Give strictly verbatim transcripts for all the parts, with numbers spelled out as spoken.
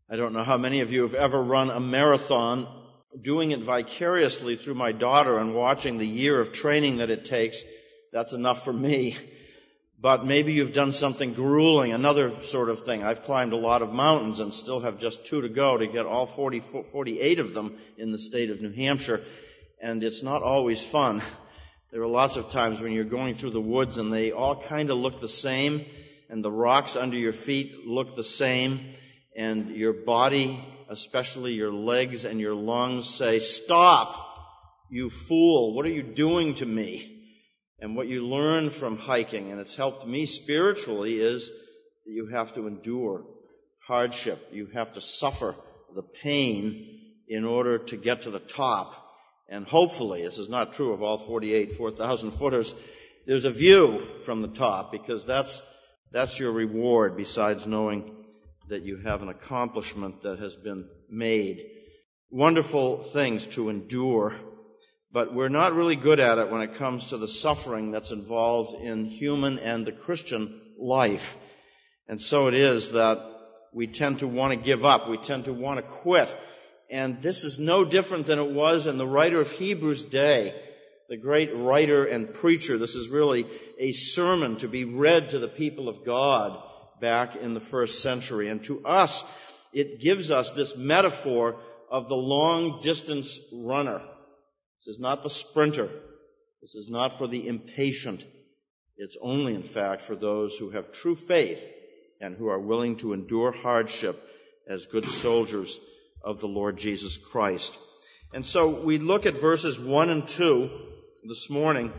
I don't know how many of you have ever run a marathon. Doing it vicariously through my daughter and watching the year of training that it takes, that's enough for me. But maybe you've done something grueling, another sort of thing. I've climbed a lot of mountains and still have just two to go to get all forty, forty-eight of them in the state of New Hampshire. And it's not always fun. There are lots of times when you're going through the woods and they all kind of look the same, and the rocks under your feet look the same, and your body, especially your legs and your lungs, say, "Stop, you fool, what are you doing to me?" And what you learn from hiking, and it's helped me spiritually, is that you have to endure hardship. You have to suffer the pain in order to get to the top. And hopefully, this is not true of all forty-eight four thousand footers, there's a view from the top, because that's that's your reward, besides knowing that you have an accomplishment that has been made. Wonderful things to endure. But we're not really good at it when it comes to the suffering that's involved in human and the Christian life. And so it is that we tend to want to give up. We tend to want to quit. And this is no different than it was in the writer of Hebrews' day, the great writer and preacher. This is really a sermon to be read to the people of God back in the first century. And to us, it gives us this metaphor of the long-distance runner. This is not the sprinter. This is not for the impatient. It's only, in fact, for those who have true faith and who are willing to endure hardship as good soldiers of the Lord Jesus Christ. And so we look at verses one and two this morning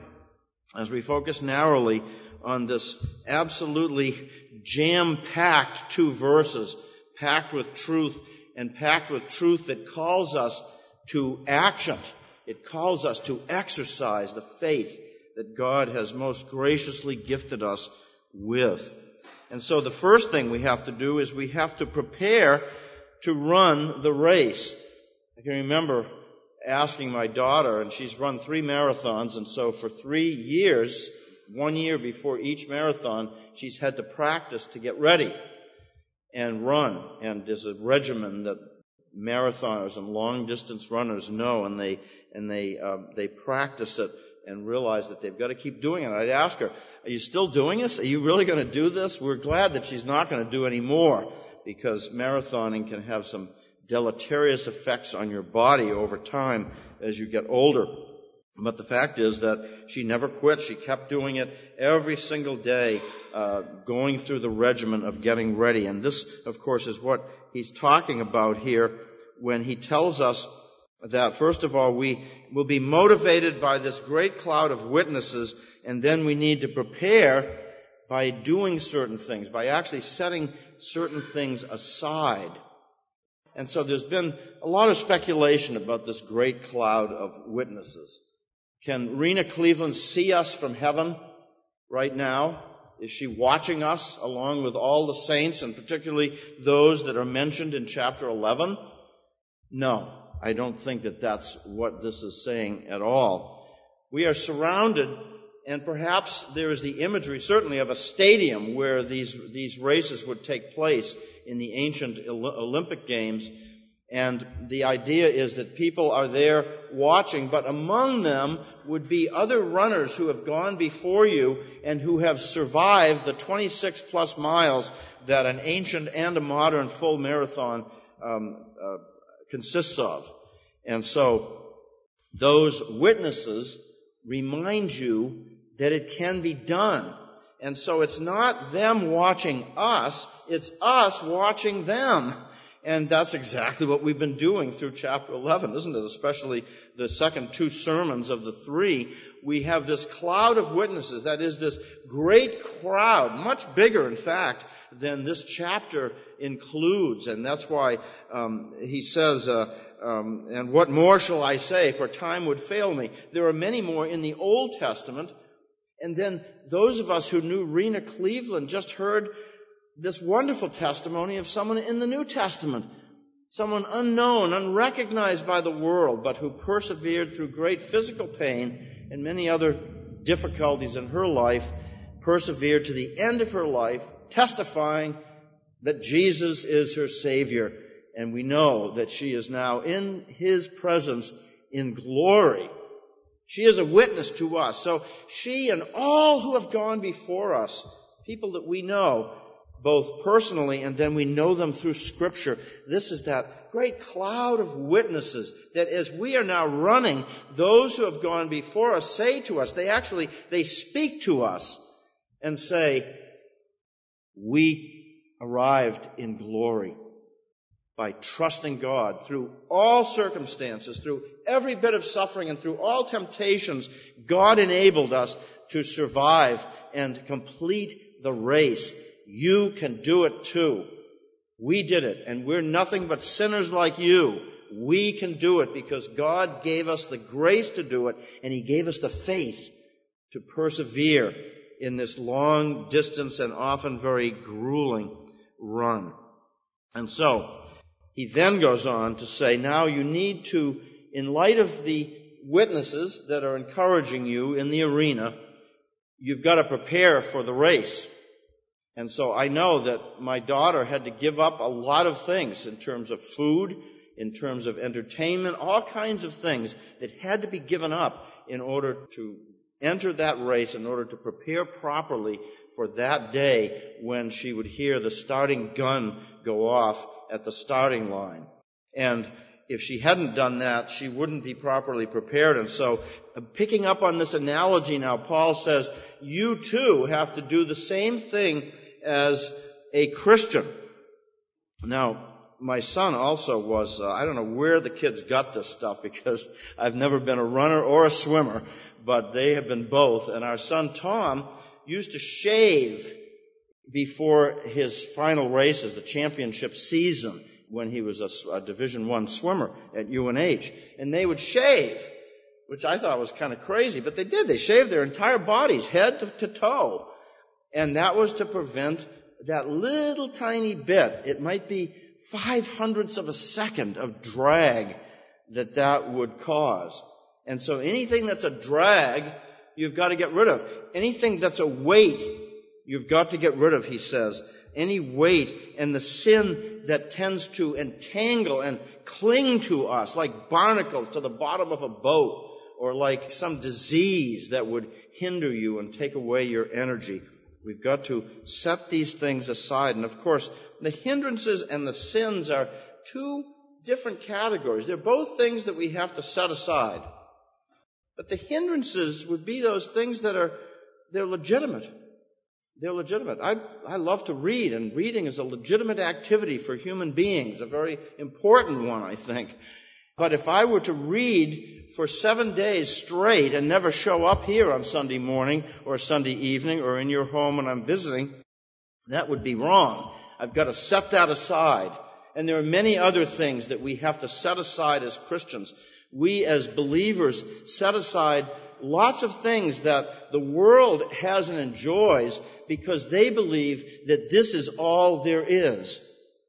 as we focus narrowly on this absolutely jam-packed two verses, packed with truth, and packed with truth that calls us to action. It calls us to exercise the faith that God has most graciously gifted us with. And so the first thing we have to do is we have to prepare to run the race. I can remember asking my daughter, and she's run three marathons, and so for three years, one year before each marathon, she's had to practice to get ready and run. And there's a regimen that marathoners and long-distance runners know, and they and they uh, they practice it and realize that they've got to keep doing it. I'd ask her, "Are you still doing this? Are you really going to do this?" We're glad that she's not going to do any more, because marathoning can have some deleterious effects on your body over time as you get older. But the fact is that she never quit. She kept doing it every single day, uh, going through the regimen of getting ready. And this, of course, is what he's talking about here when he tells us that, first of all, we will be motivated by this great cloud of witnesses, and then we need to prepare by doing certain things, by actually setting certain things aside. And so there's been a lot of speculation about this great cloud of witnesses. Can Rena Cleveland see us from heaven right now? Is she watching us along with all the saints, and particularly those that are mentioned in chapter eleven? No, I don't think that that's what this is saying at all. We are surrounded, and perhaps there is the imagery, certainly, of a stadium where these, these races would take place in the ancient Olympic Games. And the idea is that people are there watching, but among them would be other runners who have gone before you and who have survived the twenty-six plus miles that an ancient and a modern full marathon um, uh, consists of. And so those witnesses remind you that it can be done. And so it's not them watching us, it's us watching them. And that's exactly what we've been doing through chapter eleven, isn't it? Especially the second two sermons of the three. We have this cloud of witnesses, that is, this great crowd, much bigger, in fact, than this chapter includes. And that's why um, he says, uh, um, and what more shall I say, for time would fail me. There are many more in the Old Testament. And then those of us who knew Rena Cleveland just heard this wonderful testimony of someone in the New Testament, someone unknown, unrecognized by the world, but who persevered through great physical pain and many other difficulties in her life, persevered to the end of her life, testifying that Jesus is her Savior And we know that she is now in his presence in glory. She is a witness to us. So she and all who have gone before us, people that we know, both personally and then we know them through Scripture, this is that great cloud of witnesses that as we are now running, those who have gone before us say to us, they actually, they speak to us and say, we arrived in glory by trusting God through all circumstances, through every bit of suffering and through all temptations. God enabled us to survive and complete the race. You can do it too. We did it, and we're nothing but sinners like you. We can do it because God gave us the grace to do it, and He gave us the faith to persevere in this long distance and often very grueling run. And so, he then goes on to say, now you need to, in light of the witnesses that are encouraging you in the arena, you've got to prepare for the race. And so I know that my daughter had to give up a lot of things in terms of food, in terms of entertainment, all kinds of things that had to be given up in order to enter that race, in order to prepare properly for that day when she would hear the starting gun go off at the starting line. And if she hadn't done that, she wouldn't be properly prepared. And so, picking up on this analogy now, Paul says, you too have to do the same thing as a Christian. Now, my son also was, uh, I don't know where the kids got this stuff because I've never been a runner or a swimmer, but they have been both. And our son Tom used to shave before his final races, the championship season, when he was a, a Division One swimmer at U N H. And they would shave, which I thought was kind of crazy, but they did. They shaved their entire bodies, head to, to toe. And that was to prevent that little tiny bit, it might be five hundredths of a second of drag that that would cause. And so anything that's a drag, you've got to get rid of. Anything that's a weight, you've got to get rid of, he says. Any weight and the sin that tends to entangle and cling to us like barnacles to the bottom of a boat, or like some disease that would hinder you and take away your energy. We've got to set these things aside. And of course, the hindrances and the sins are two different categories. They're both things that we have to set aside. But the hindrances would be those things that are, they're legitimate. They're legitimate. I, I love to read, and reading is a legitimate activity for human beings, a very important one, I think. But if I were to read for seven days straight and never show up here on Sunday morning or Sunday evening or in your home when I'm visiting, that would be wrong. I've got to set that aside. And there are many other things that we have to set aside as Christians. We as believers set aside lots of things that the world has and enjoys because they believe that this is all there is.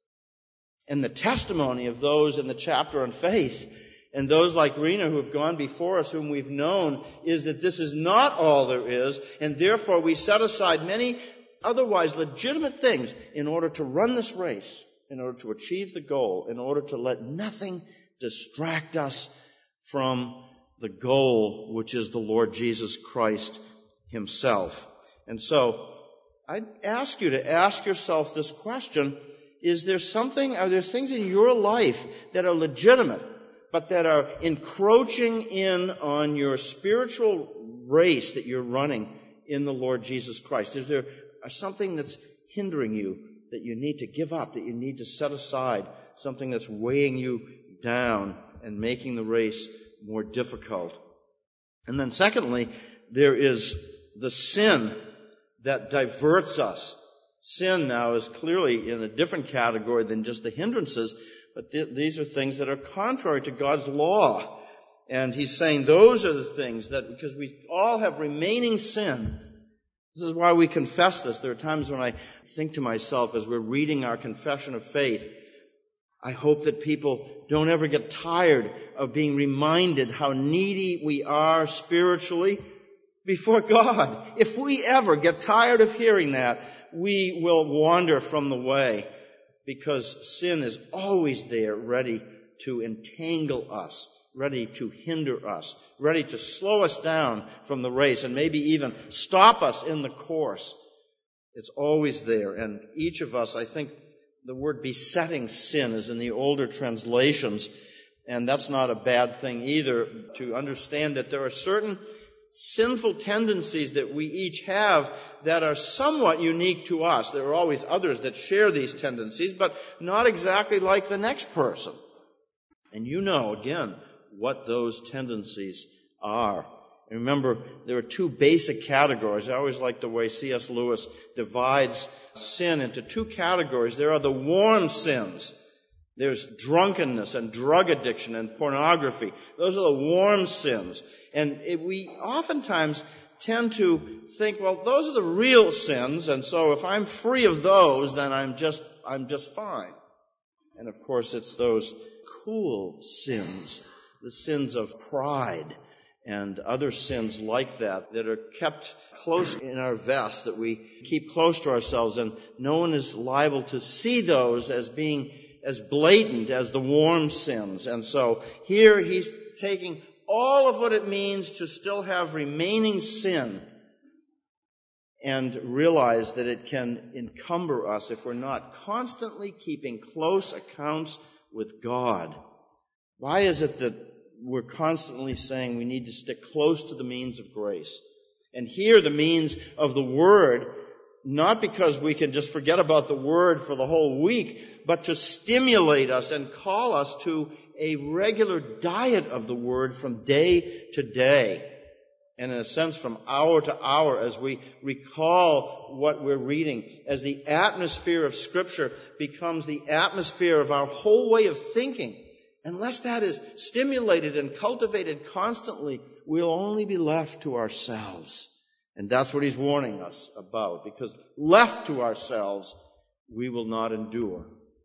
And the testimony of those in the chapter on faith and those like Rena who have gone before us, whom we've known, is that this is not all there is, and therefore we set aside many otherwise legitimate things in order to run this race, in order to achieve the goal, in order to let nothing distract us from the goal, which is the Lord Jesus Christ Himself. And so, I'd ask you to ask yourself this question: is there something, are there things in your life that are legitimate, but that are encroaching in on your spiritual race that you're running in the Lord Jesus Christ? Is there something that's hindering you that you need to give up, that you need to set aside, something that's weighing you down and making the race more difficult? And then secondly, there is the sin that diverts us. Sin now is clearly in a different category than just the hindrances, but th- these are things that are contrary to God's law. And he's saying those are the things that, because we all have remaining sin, this is why we confess this. There are times when I think to myself as we're reading our confession of faith, I hope that people don't ever get tired of being reminded how needy we are spiritually before God. If we ever get tired of hearing that, we will wander from the way, because sin is always there, ready to entangle us, ready to hinder us, ready to slow us down from the race and maybe even stop us in the course. It's always there. And each of us, I think the word besetting sin is in the older translations, and that's not a bad thing either, to understand that there are certain sinful tendencies that we each have that are somewhat unique to us. There are always others that share these tendencies, but not exactly like the next person. And you know, again, what those tendencies are. And remember, there are two basic categories. I always like the way C S Lewis divides sin into two categories. There are the warm sins. There's drunkenness and drug addiction and pornography. Those are the warm sins. And it, we oftentimes tend to think, well, those are the real sins, and so if I'm free of those, then I'm just, I'm just fine. And of course, it's those cool sins, the sins of pride and other sins like that, that are kept close in our vest, that we keep close to ourselves, and no one is liable to see those as being as blatant as the warm sins. And so here he's taking all of what it means to still have remaining sin and realize that it can encumber us if we're not constantly keeping close accounts with God. Why is it that we're constantly saying we need to stick close to the means of grace? And here the means of the Word, not because we can just forget about the Word for the whole week, but to stimulate us and call us to a regular diet of the Word from day to day. And in a sense, from hour to hour, as we recall what we're reading, as the atmosphere of Scripture becomes the atmosphere of our whole way of thinking. Unless that is stimulated and cultivated constantly, we'll only be left to ourselves. And that's what he's warning us about, because left to ourselves, we will not endure.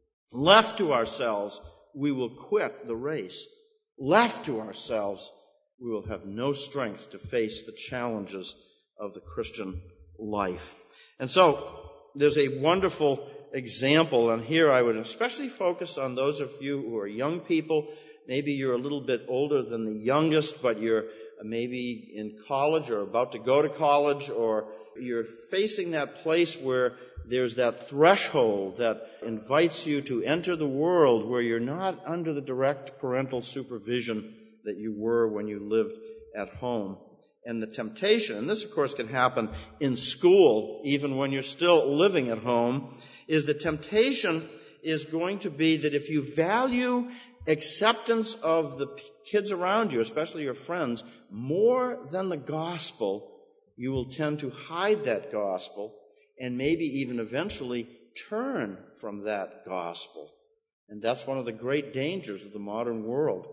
Left to ourselves, we will quit the race. Left to ourselves, we will have no strength to face the challenges of the Christian life. And so, there's a wonderful example, and here I would especially focus on those of you who are young people. Maybe you're a little bit older than the youngest, but you're maybe in college or about to go to college, or you're facing that place where there's that threshold that invites you to enter the world where you're not under the direct parental supervision that you were when you lived at home. And the temptation, and this of course can happen in school, even when you're still living at home, is the temptation is going to be that if you value acceptance of the kids around you, especially your friends, more than the gospel, you will tend to hide that gospel and maybe even eventually turn from that gospel. And that's one of the great dangers of the modern world.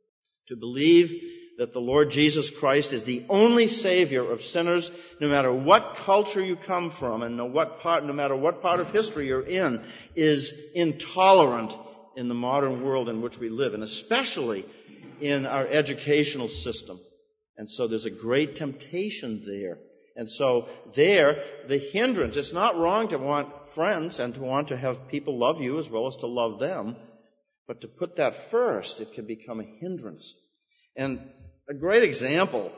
To believe that the Lord Jesus Christ is the only Savior of sinners, no matter what culture you come from and no, what part, no matter what part of history you're in, is intolerant in the modern world in which we live, and especially in our educational system. And so there's a great temptation there. And so there, the hindrance, it's not wrong to want friends and to want to have people love you as well as to love them, but to put that first, it can become a hindrance. And a great example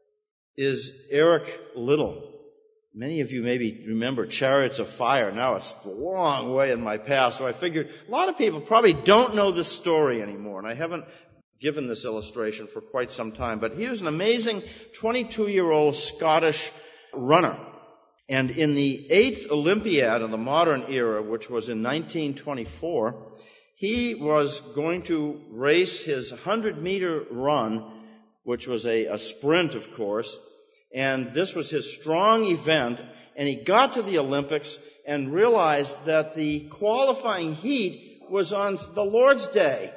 is Eric Liddell. Many of you maybe remember Chariots of Fire. Now it's a long way in my past, so I figured a lot of people probably don't know this story anymore, and I haven't given this illustration for quite some time. But he was an amazing twenty-two-year-old Scottish runner. And in the eighth Olympiad of the modern era, which was in nineteen twenty-four, he was going to race his hundred-meter run, which was a, a sprint, of course, and this was his strong event, and he got to the Olympics and realized that the qualifying heat was on the Lord's Day.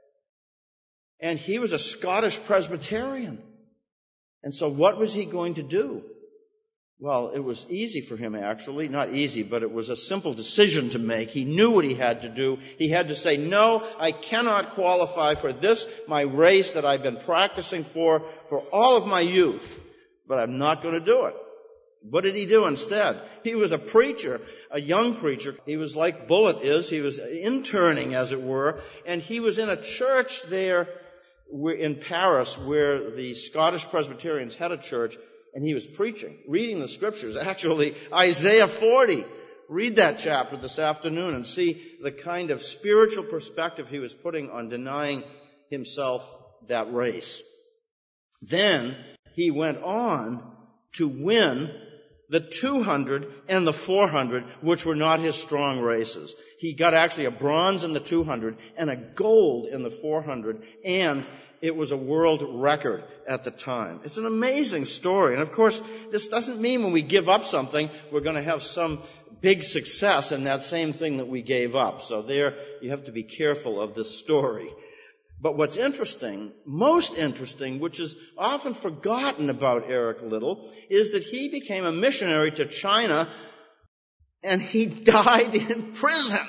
And he was a Scottish Presbyterian. And so what was he going to do? Well, it was easy for him, actually. Not easy, but it was a simple decision to make. He knew what he had to do. He had to say, no, I cannot qualify for this, my race that I've been practicing for, for all of my youth. But I'm not going to do it. What did he do instead? He was a preacher, a young preacher. He was like Bullitt is. He was interning, as it were, and he was in a church there in Paris where the Scottish Presbyterians had a church, and he was preaching, reading the scriptures. Actually, Isaiah forty. Read that chapter this afternoon and see the kind of spiritual perspective he was putting on denying himself that race. Then he went on to win the two hundred and the four hundred, which were not his strong races. He got actually a bronze in the two hundred and a gold in the four hundred, and it was a world record at the time. It's an amazing story. And of course, this doesn't mean when we give up something, we're going to have some big success in that same thing that we gave up. So there, you have to be careful of this story. But what's interesting, most interesting, which is often forgotten about Eric Liddell, is that he became a missionary to China and he died in prison.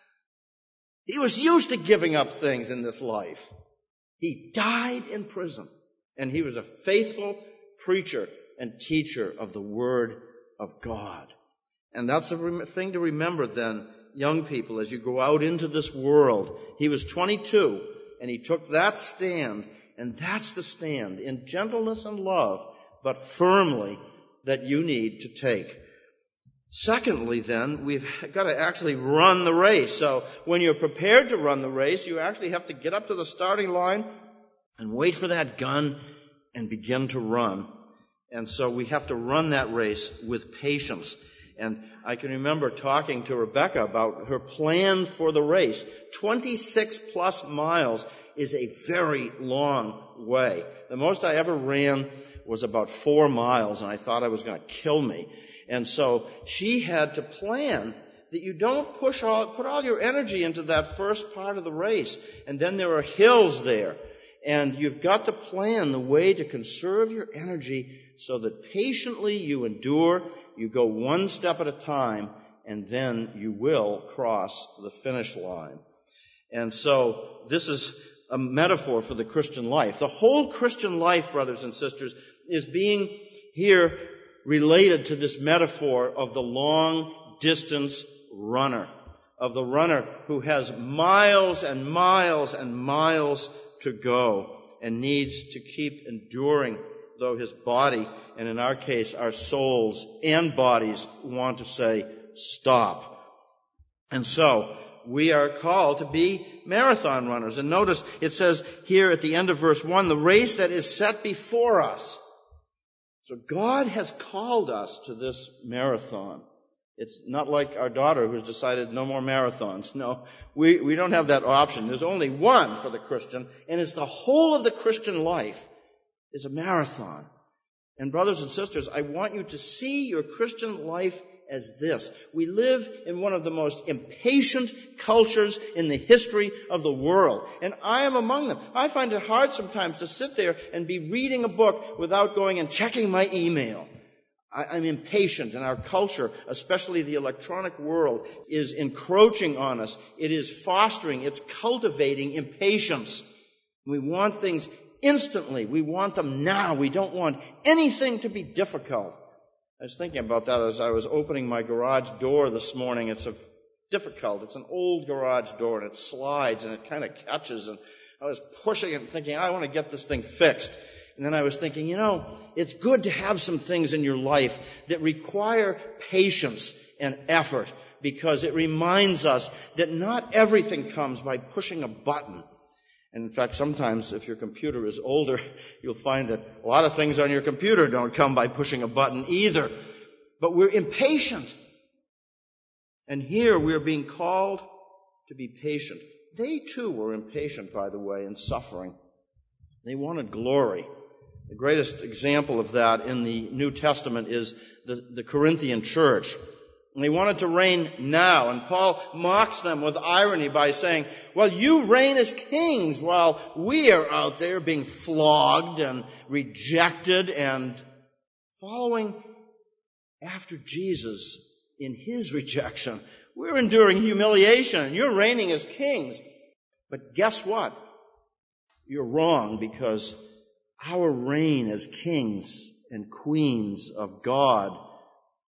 He was used to giving up things in this life. He died in prison, and he was a faithful preacher and teacher of the Word of God. And that's the thing to remember then, young people, as you go out into this world. He was twenty-two, and he took that stand, and that's the stand in gentleness and love, but firmly, that you need to take. Secondly, then, we've got to actually run the race. So when you're prepared to run the race, you actually have to get up to the starting line and wait for that gun and begin to run. And so we have to run that race with patience. And I can remember talking to Rebecca about her plan for the race. twenty-six plus miles is a very long way. The most I ever ran was about four miles, and I thought I was going to kill me. And so she had to plan that you don't push all, put all your energy into that first part of the race. And then there are hills there. And you've got to plan the way to conserve your energy so that patiently you endure, you go one step at a time, and then you will cross the finish line. And so this is a metaphor for the Christian life. The whole Christian life, brothers and sisters, is being here related to this metaphor of the long-distance runner, of the runner who has miles and miles and miles to go and needs to keep enduring, though his body, and in our case, our souls and bodies, want to say, stop. And so, we are called to be marathon runners. And notice it says here at the end of verse one, the race that is set before us. So God has called us to this marathon. It's not like our daughter who's decided no more marathons. No, we, we don't have that option. There's only one for the Christian, and it's the whole of the Christian life is a marathon. And brothers and sisters, I want you to see your Christian life as this. We live in one of the most impatient cultures in the history of the world. And I am among them. I find it hard sometimes to sit there and be reading a book without going and checking my email. I, I'm impatient, and our culture, especially the electronic world, is encroaching on us. It is fostering, it's cultivating impatience. We want things instantly. We want them now. We don't want anything to be difficult. I was thinking about that as I was opening my garage door this morning. It's a difficult. It's an old garage door, and it slides, and it kind of catches. And I was pushing it and thinking, I want to get this thing fixed. And then I was thinking, you know, it's good to have some things in your life that require patience and effort, because it reminds us that not everything comes by pushing a button. And in fact, sometimes if your computer is older, you'll find that a lot of things on your computer don't come by pushing a button either. But we're impatient. And here we're being called to be patient. They too were impatient, by the way, in suffering. They wanted glory. The greatest example of that in the New Testament is the, the Corinthian church. They wanted to reign now, and Paul mocks them with irony by saying, well, you reign as kings while we are out there being flogged and rejected and following after Jesus in his rejection. We're enduring humiliation, and you're reigning as kings. But guess what? You're wrong, because our reign as kings and queens of God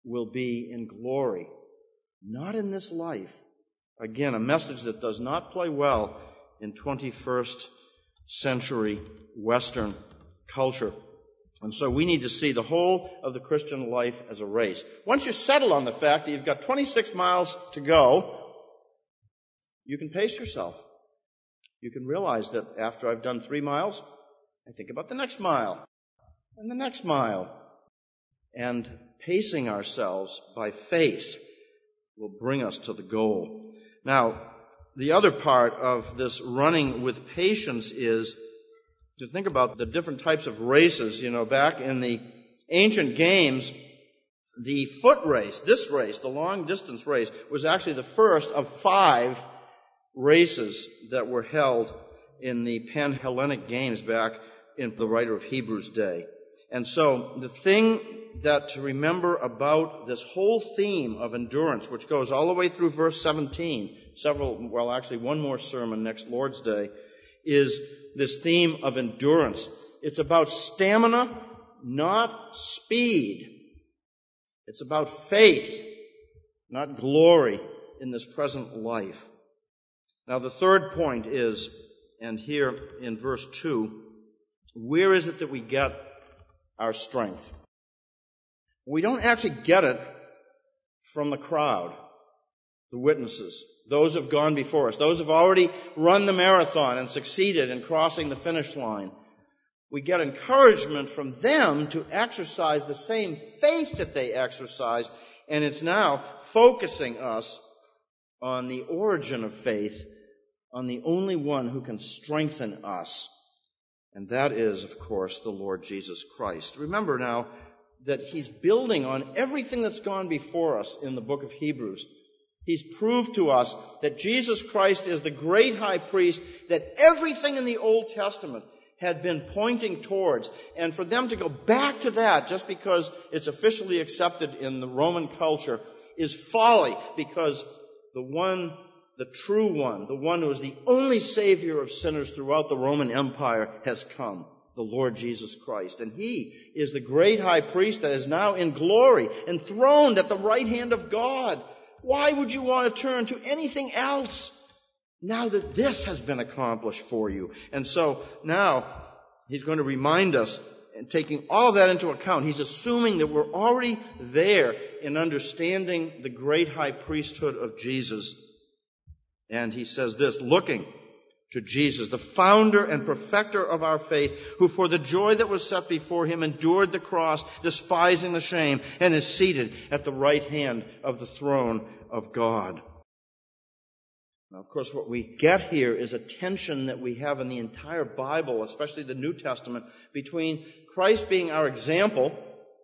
will be in glory, not in this life. Again, a message that does not play well in twenty-first century Western culture. And so we need to see the whole of the Christian life as a race. Once you settle on the fact that you've got twenty-six miles to go, you can pace yourself. You can realize that after I've done three miles, I think about the next mile and the next mile. And pacing ourselves by faith will bring us to the goal. Now, the other part of this running with patience is to think about the different types of races. You know, back in the ancient games, the foot race, this race, the long distance race, was actually the first of five races that were held in the Pan-Hellenic games back in the writer of Hebrews' day. And so the thing that to remember about this whole theme of endurance, which goes all the way through verse seventeen, several, well, actually one more sermon next Lord's Day, is this theme of endurance. It's about stamina, not speed. It's about faith, not glory in this present life. Now, the third point is, and here in verse two, where is it that we get our strength? We don't actually get it from the crowd, the witnesses, those who have gone before us, those who have already run the marathon and succeeded in crossing the finish line. We get encouragement from them to exercise the same faith that they exercise, and it's now focusing us on the origin of faith, on the only one who can strengthen us. And that is, of course, the Lord Jesus Christ. Remember now that he's building on everything that's gone before us in the book of Hebrews. He's proved to us that Jesus Christ is the great high priest that everything in the Old Testament had been pointing towards. And for them to go back to that just because it's officially accepted in the Roman culture is folly, because the one, the true one, the one who is the only Savior of sinners throughout the Roman Empire has come, the Lord Jesus Christ. And he is the great high priest that is now in glory, enthroned at the right hand of God. Why would you want to turn to anything else now that this has been accomplished for you? And so now he's going to remind us, and taking all of that into account, he's assuming that we're already there in understanding the great high priesthood of Jesus. And he says this, looking to Jesus, the founder and perfecter of our faith, who for the joy that was set before him endured the cross, despising the shame, and is seated at the right hand of the throne of God. Now, of course, what we get here is a tension that we have in the entire Bible, especially the New Testament, between Christ being our example.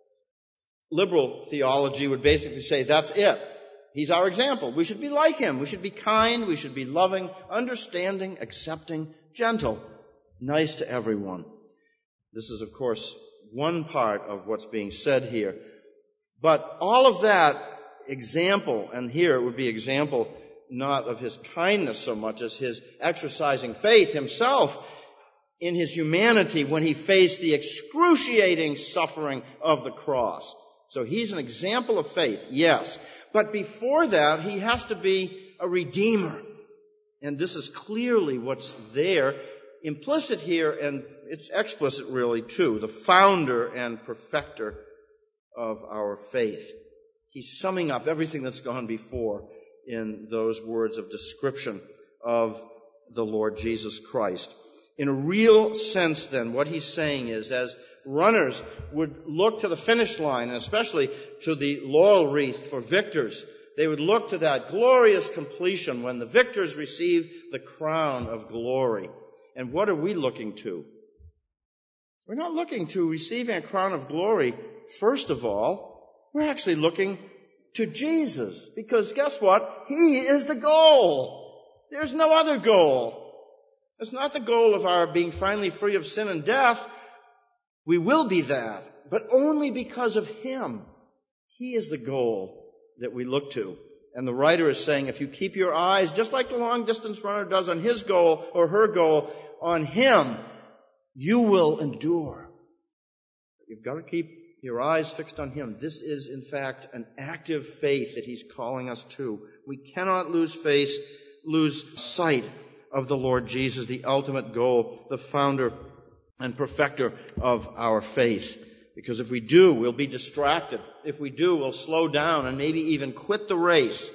Liberal theology would basically say that's it. He's our example. We should be like him. We should be kind. We should be loving, understanding, accepting, gentle, nice to everyone. This is, of course, one part of what's being said here. But all of that example, and here it would be example not of his kindness so much as his exercising faith himself in his humanity when he faced the excruciating suffering of the cross. So he's an example of faith, yes. But before that, he has to be a redeemer. And this is clearly what's there, implicit here, and it's explicit really too, the founder and perfecter of our faith. He's summing up everything that's gone before in those words of description of the Lord Jesus Christ. In a real sense, then, what he's saying is, as runners would look to the finish line, and especially to the laurel wreath for victors, they would look to that glorious completion when the victors receive the crown of glory. And what are we looking to? We're not looking to receiving a crown of glory, first of all. We're actually looking to Jesus, because guess what? He is the goal. There's no other goal. It's not the goal of our being finally free of sin and death. We will be that, but only because of him. He is the goal that we look to. And the writer is saying, if you keep your eyes, just like the long-distance runner does, on his goal or her goal, on him, you will endure. You've got to keep your eyes fixed on him. This is, in fact, an active faith that he's calling us to. We cannot lose face, lose sight of the Lord Jesus, the ultimate goal, the founder and perfecter of our faith. Because if we do, we'll be distracted. If we do, we'll slow down and maybe even quit the race.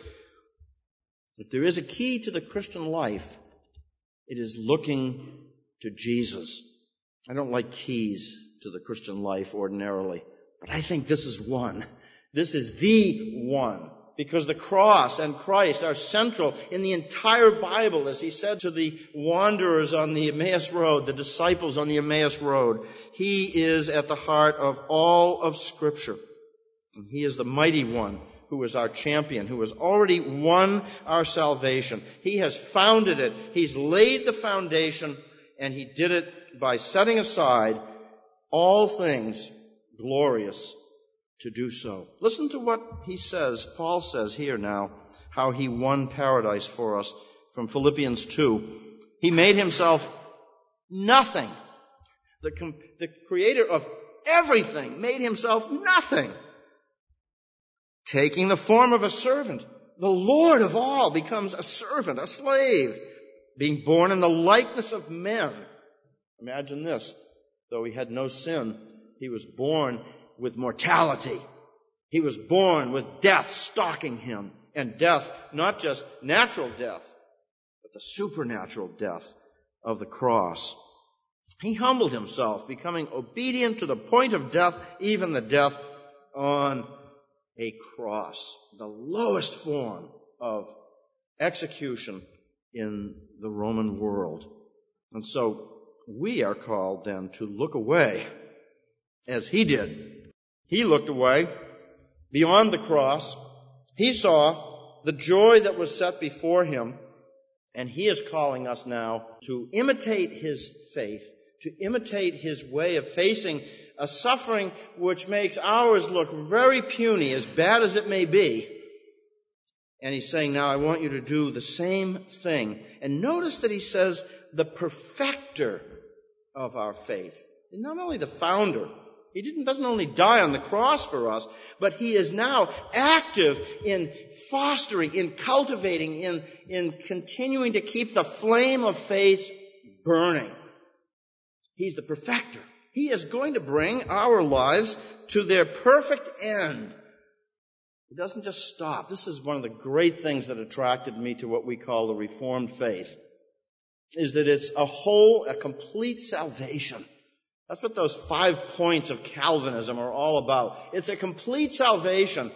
If there is a key to the Christian life, it is looking to Jesus. I don't like keys to the Christian life ordinarily, but I think this is one. This is the one. Because the cross and Christ are central in the entire Bible, as he said to the wanderers on the Emmaus Road, the disciples on the Emmaus Road. He is at the heart of all of Scripture. And he is the mighty one who is our champion, who has already won our salvation. He has founded it. He's laid the foundation, and he did it by setting aside all things glorious to do so. Listen to what he says, Paul says here now, how he won paradise for us from Philippians two. He made himself nothing. The, com- the creator of everything made himself nothing. Taking the form of a servant, the Lord of all becomes a servant, a slave, being born in the likeness of men. Imagine this. Though he had no sin, he was born with mortality. He was born with death stalking him. And death, not just natural death, but the supernatural death of the cross. He humbled himself, becoming obedient to the point of death, even the death on a cross. The lowest form of execution in the Roman world. And so we are called then to look away as he did. He looked away beyond the cross. He saw the joy that was set before him, and he is calling us now to imitate his faith, to imitate his way of facing a suffering which makes ours look very puny, as bad as it may be. And he's saying, now I want you to do the same thing. And notice that he says, the perfecter of our faith. And not only the founder. He didn't, doesn't only die on the cross for us, but he is now active in fostering, in cultivating, in, in continuing to keep the flame of faith burning. He's the perfecter. He is going to bring our lives to their perfect end. It doesn't just stop. This is one of the great things that attracted me to what we call the Reformed faith, is that it's a whole, a complete salvation. That's what those five points of Calvinism are all about. It's a complete salvation.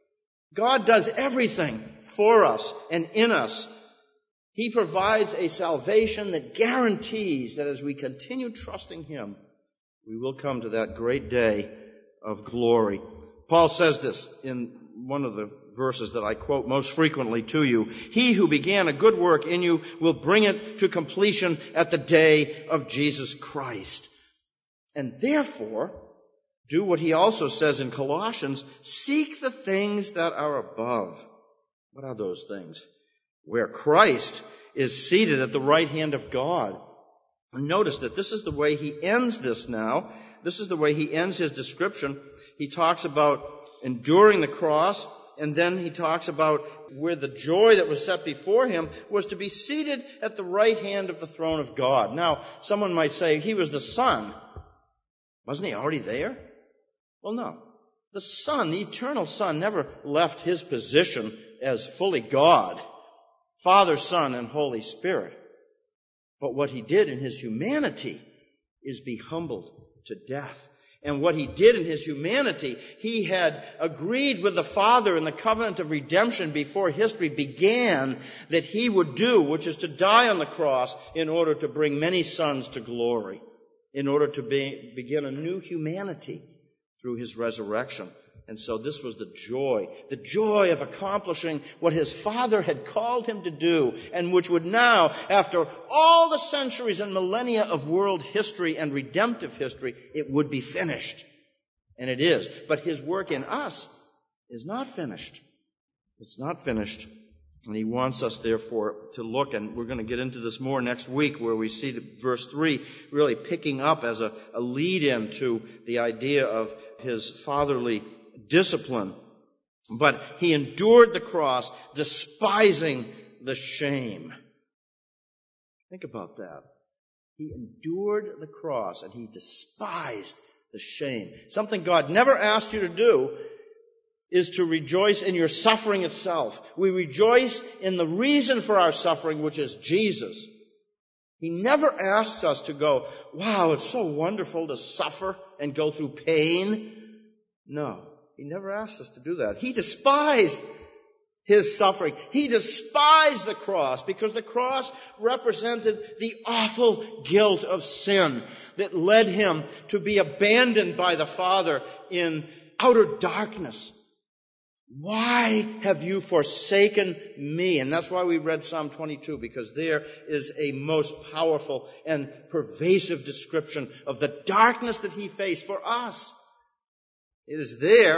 God does everything for us and in us. He provides a salvation that guarantees that as we continue trusting him, we will come to that great day of glory. Paul says this in one of the verses that I quote most frequently to you. He who began a good work in you will bring it to completion at the day of Jesus Christ. And therefore, do what he also says in Colossians, seek the things that are above. What are those things? Where Christ is seated at the right hand of God. And notice that this is the way he ends this now. This is the way he ends his description. He talks about enduring the cross, and then he talks about where the joy that was set before him was to be seated at the right hand of the throne of God. Now, someone might say he was the Son. Wasn't he already there? Well, no. The Son, the eternal Son, never left his position as fully God, Father, Son, and Holy Spirit. But what he did in his humanity is be humbled to death. And what he did in his humanity, he had agreed with the Father in the covenant of redemption before history began that he would do, which is to die on the cross in order to bring many sons to glory, in order to be, begin a new humanity through his resurrection. And so this was the joy, the joy of accomplishing what his Father had called him to do, and which would now, after all the centuries and millennia of world history and redemptive history, it would be finished. And it is. But his work in us is not finished. It's not finished. And he wants us, therefore, to look, and we're going to get into this more next week, where we see the, verse three really picking up as a, a lead-in to the idea of his fatherly discipline. But he endured the cross, despising the shame. Think about that. He endured the cross, and he despised the shame. Something God never asked you to do is to rejoice in your suffering itself. We rejoice in the reason for our suffering, which is Jesus. He never asks us to go, wow, it's so wonderful to suffer and go through pain. No, he never asked us to do that. He despised his suffering. He despised the cross because the cross represented the awful guilt of sin that led him to be abandoned by the Father in outer darkness. Why have you forsaken me? And that's why we read Psalm twenty-two, because there is a most powerful and pervasive description of the darkness that he faced for us. It is there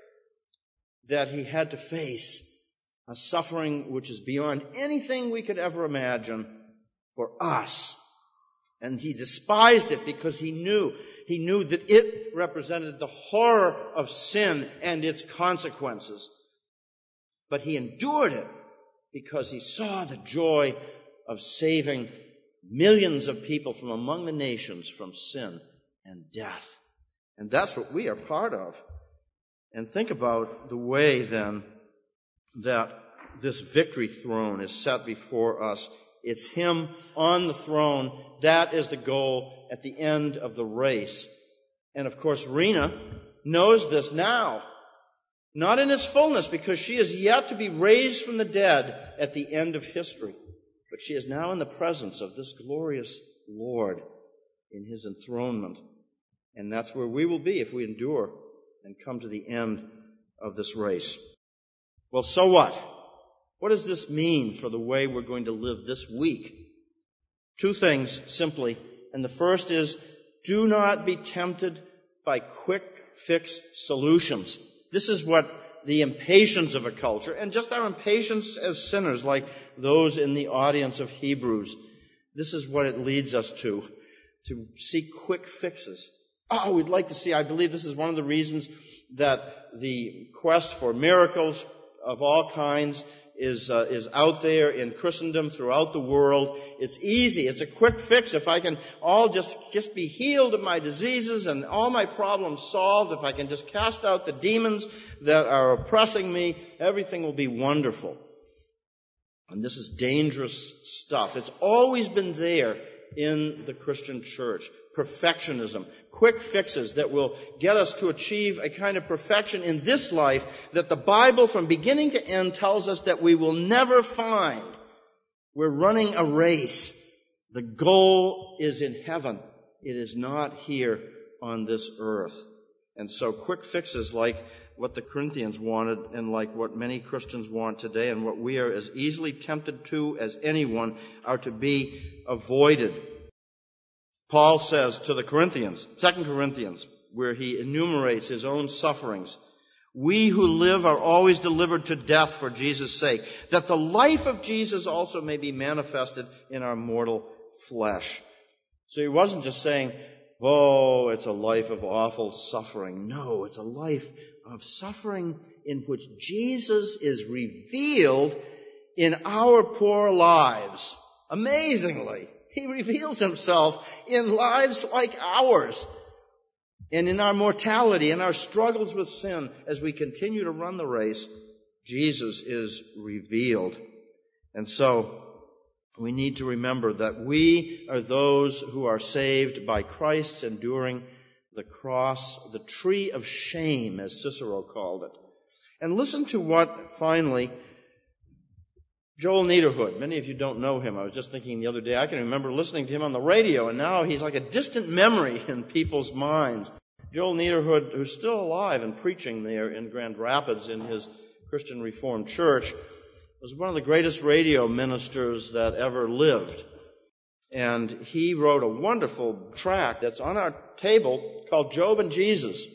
that he had to face a suffering which is beyond anything we could ever imagine for us. And he despised it because he knew, he knew that it represented the horror of sin and its consequences. But he endured it because he saw the joy of saving millions of people from among the nations from sin and death. And that's what we are part of. And think about the way then that this victory throne is set before us. It's him on the throne. That is the goal at the end of the race. And of course, Rena knows this now. Not in its fullness, because she is yet to be raised from the dead at the end of history. But she is now in the presence of this glorious Lord in his enthronement. And that's where we will be if we endure and come to the end of this race. Well, so what? What does this mean for the way we're going to live this week? Two things, simply. And the first is, do not be tempted by quick fix solutions. This is what the impatience of a culture, and just our impatience as sinners, like those in the audience of Hebrews, this is what it leads us to, to seek quick fixes. Oh, we'd like to see, I believe this is one of the reasons that the quest for miracles of all kinds is uh, is out there in Christendom throughout the world. It's easy. It's a quick fix. If I can all just, just be healed of my diseases and all my problems solved, if I can just cast out the demons that are oppressing me, everything will be wonderful. And this is dangerous stuff. It's always been there in the Christian church. Perfectionism. Quick fixes that will get us to achieve a kind of perfection in this life that the Bible from beginning to end tells us that we will never find. We're running a race. The goal is in heaven. It is not here on this earth. And so quick fixes like what the Corinthians wanted and like what many Christians want today and what we are as easily tempted to as anyone are to be avoided. Paul says to the Corinthians, Second Corinthians, where he enumerates his own sufferings, we who live are always delivered to death for Jesus' sake, that the life of Jesus also may be manifested in our mortal flesh. So he wasn't just saying, oh, it's a life of awful suffering. No, it's a life of suffering in which Jesus is revealed in our poor lives. Amazingly. He reveals himself in lives like ours and in our mortality, in our struggles with sin. As we continue to run the race, Jesus is revealed. And so we need to remember that we are those who are saved by Christ's enduring the cross, the tree of shame, as Cicero called it. And listen to what, finally, Joel Niederhood. Many of you don't know him. I was just thinking the other day, I can remember listening to him on the radio, and now he's like a distant memory in people's minds. Joel Niederhood, who's still alive and preaching there in Grand Rapids in his Christian Reformed Church, was one of the greatest radio ministers that ever lived. And he wrote a wonderful tract that's on our table called Job and Jesus.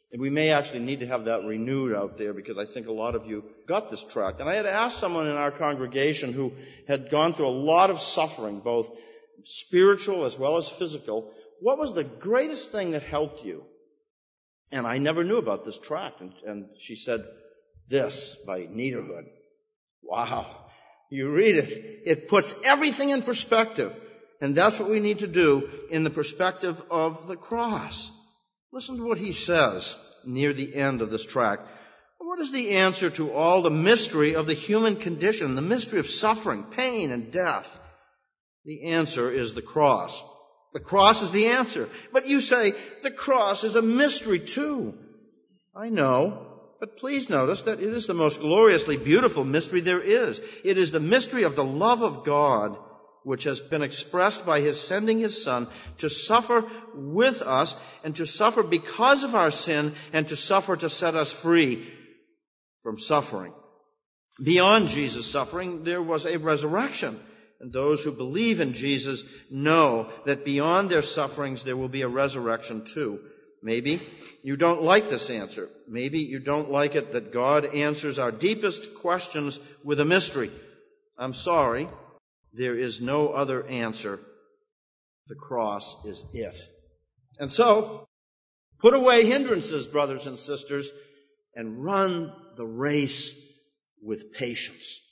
And we may actually need to have that renewed out there because I think a lot of you got this tract. And I had asked someone in our congregation who had gone through a lot of suffering, both spiritual as well as physical, what was the greatest thing that helped you? And I never knew about this tract. And, and she said, this by Niederhood. Wow. You read it. It puts everything in perspective. And that's what we need to do in the perspective of the cross. Listen to what he says near the end of this tract. What is the answer to all the mystery of the human condition, the mystery of suffering, pain, and death? The answer is the cross. The cross is the answer. But you say, the cross is a mystery too. I know, but please notice that it is the most gloriously beautiful mystery there is. It is the mystery of the love of God, which has been expressed by his sending his Son to suffer with us and to suffer because of our sin and to suffer to set us free from suffering. Beyond Jesus' suffering, there was a resurrection. And those who believe in Jesus know that beyond their sufferings, there will be a resurrection too. Maybe you don't like this answer. Maybe you don't like it that God answers our deepest questions with a mystery. I'm sorry. There is no other answer. The cross is it. And so, put away hindrances, brothers and sisters, and run the race with patience.